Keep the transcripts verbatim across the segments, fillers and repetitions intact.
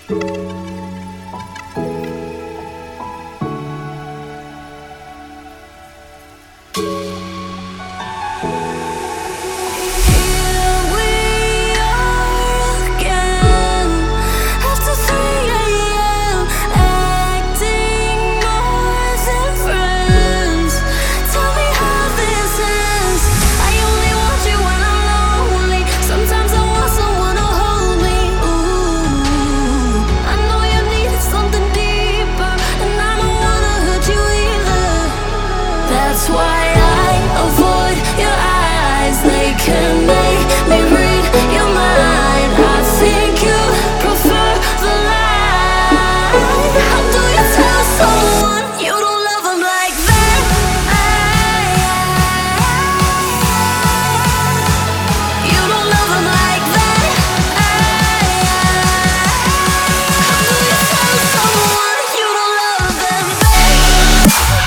That's why I avoid your eyes. They can make me read your mind. I think you prefer the lie. How do you tell someone you don't love them like that? You don't love them like that. How do you tell someone you don't love them back?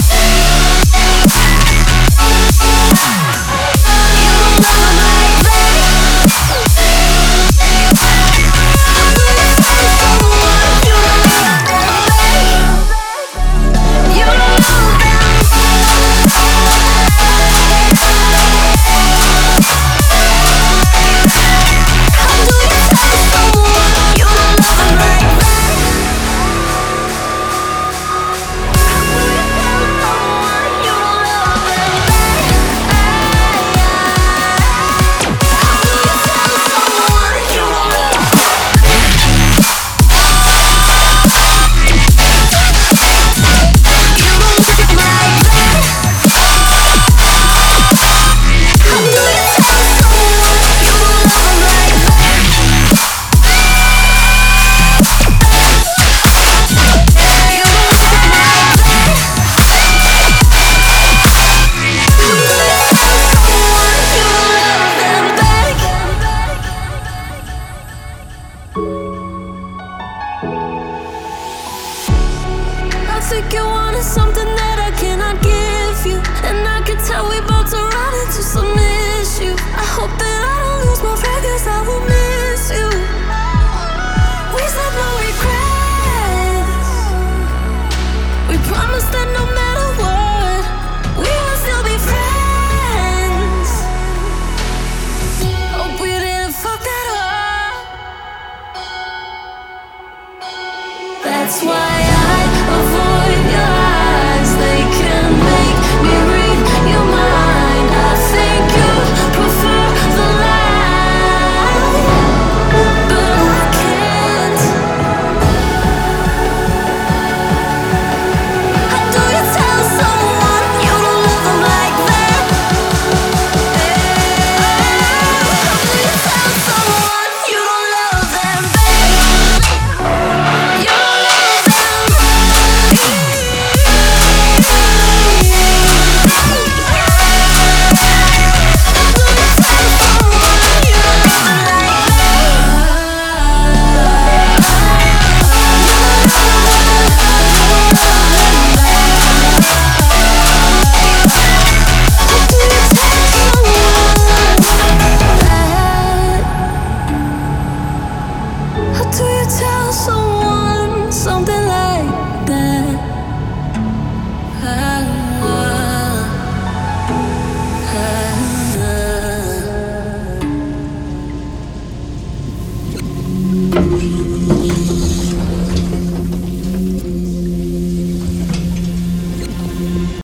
I think you wanted something that I cannot give you, and I can tell we both are running into some issue. I hope that I don't lose my friend, 'cause I will miss you. We said no regrets. We promised that no matter what, we would still be friends. Hope we didn't fuck that up. That's why I avoid your eyes. They can make me read your mind. I think you prefer the lie, but I can't. How do you tell someone you don't love them like that? How do you tell someone you don't love them back? You don't love them. How do you tell someone something like that? Ah, ah, ah.